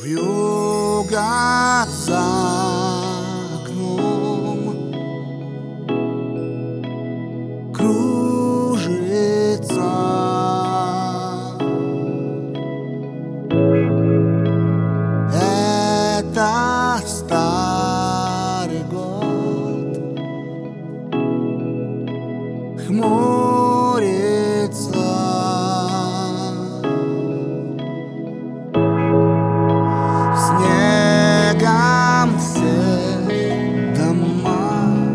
Вьюга за окном кружится. Это старый год хмурится. Снегом все дома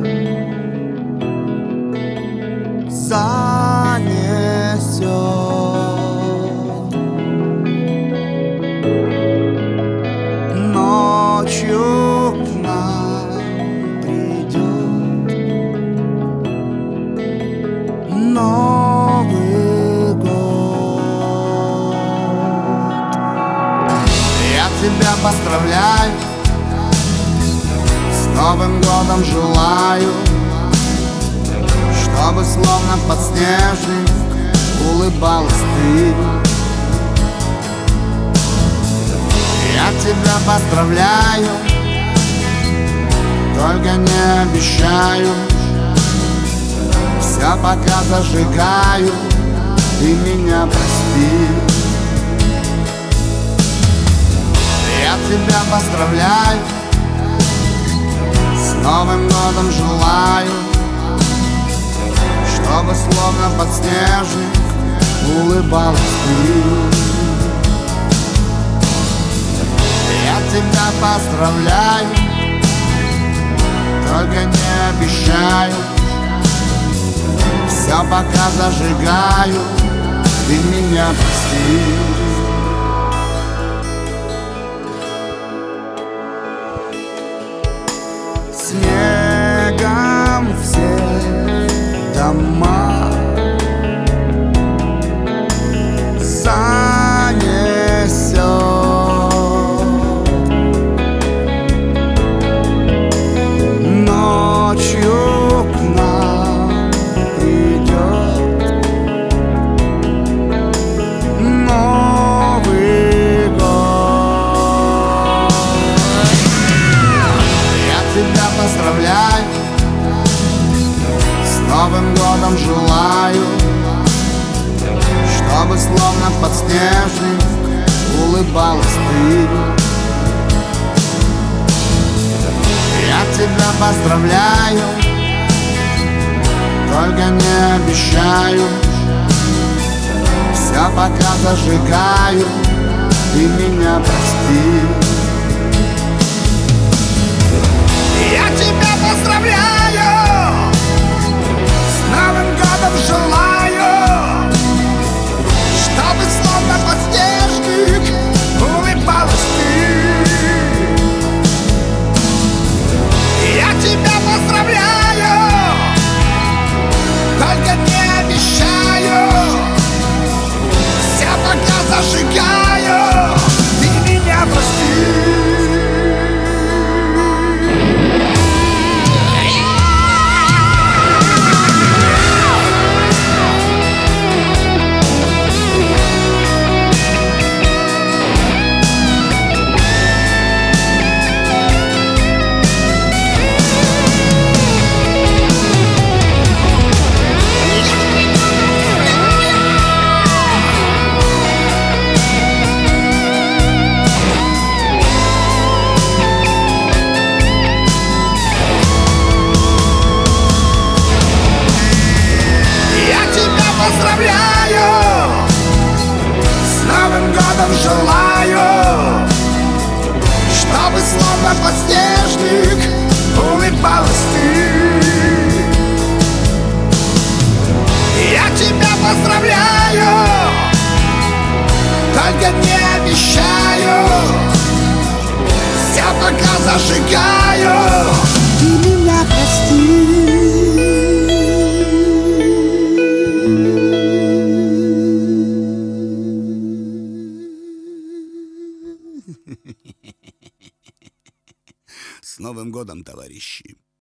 занесет. Ночью к нам придет Новый год. Я тебя поздравляю, с Новым годом желаю, чтобы словно подснежник улыбалась ты. Я тебя поздравляю, только не обещаю, все пока зажигаю, ты меня прости. Я тебя поздравляю, с Новым годом желаю, чтобы словно подснежник улыбалась ты. Я тебя поздравляю, только не обещаю, все пока зажигаю, ты меня прости. Снегом все дома занесет. Ночью к нам придет Новый год. Я тебя поздравляю, с Новым годом желаю, чтобы словно подснежник улыбалась ты. Я тебя поздравляю, только не обещаю, все пока зажигаю, ты меня прости. Я тебя поздравляю, с Новым годом желаю, чтобы словно подснежник улыбалась ты. Я тебя поздравляю, только не обещаю, все пока зажигаю, ты меня прости. Поздравляю, с Новым годом желаю, чтобы словно подснежник улыбалась ты. Я тебя поздравляю, только не обещаю, все пока зажигаю, ты меня прости. С Новым годом, товарищи!